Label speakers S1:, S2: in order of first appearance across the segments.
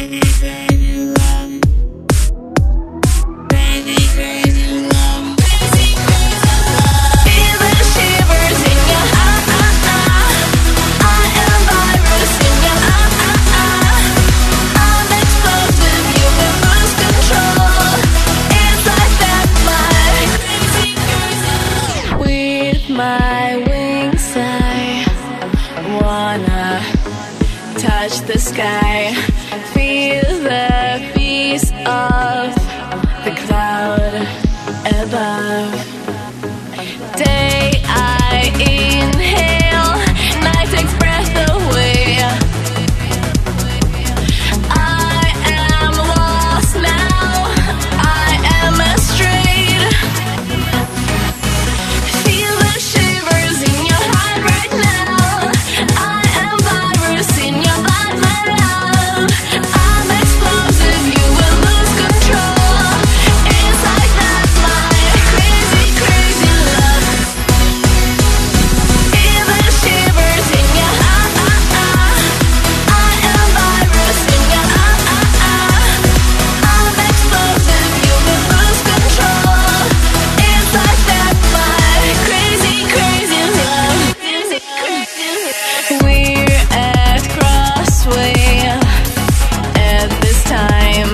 S1: My wings, I wanna touch the sky, feel the peace of the cloud above. Day I inhale, night takes breath away. I am lost now, I am strayed. Feel the shivers in your heart right now. I am virus in your blood, my love. I'm explosive, you will lose control. It's like that, my crazy, crazy love. Feel the shivers in your heart. I am virus in your I'm explosive, you will lose control. It's like that, my crazy, crazy love. We're at crossway at this time.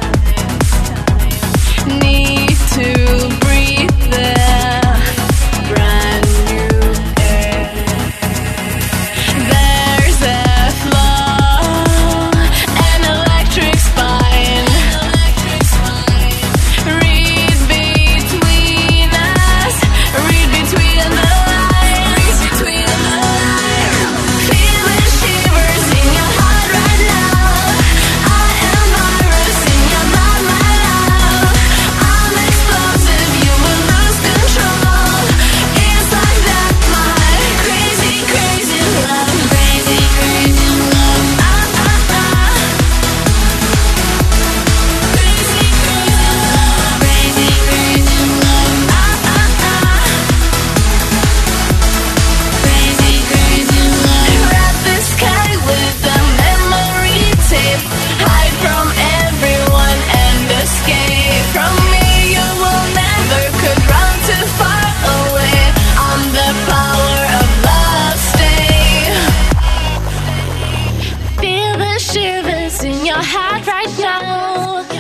S1: Need to breathe the brand new air. There's a flaw, an electric spine. Read between us, read between the lines. Feel the shivers in your heart right now. I am virus in your blood, my love. I'm explosive, you will lose control. It's like that, my crazy, crazy love. Crazy, crazy love. Crazy, crazy love. Crazy, crazy love. Wrap the sky with a memory tape. Hide from everyone and escape from me. You will never could run too far away. On the power of love, stay. Feel the shivers in your heart right now.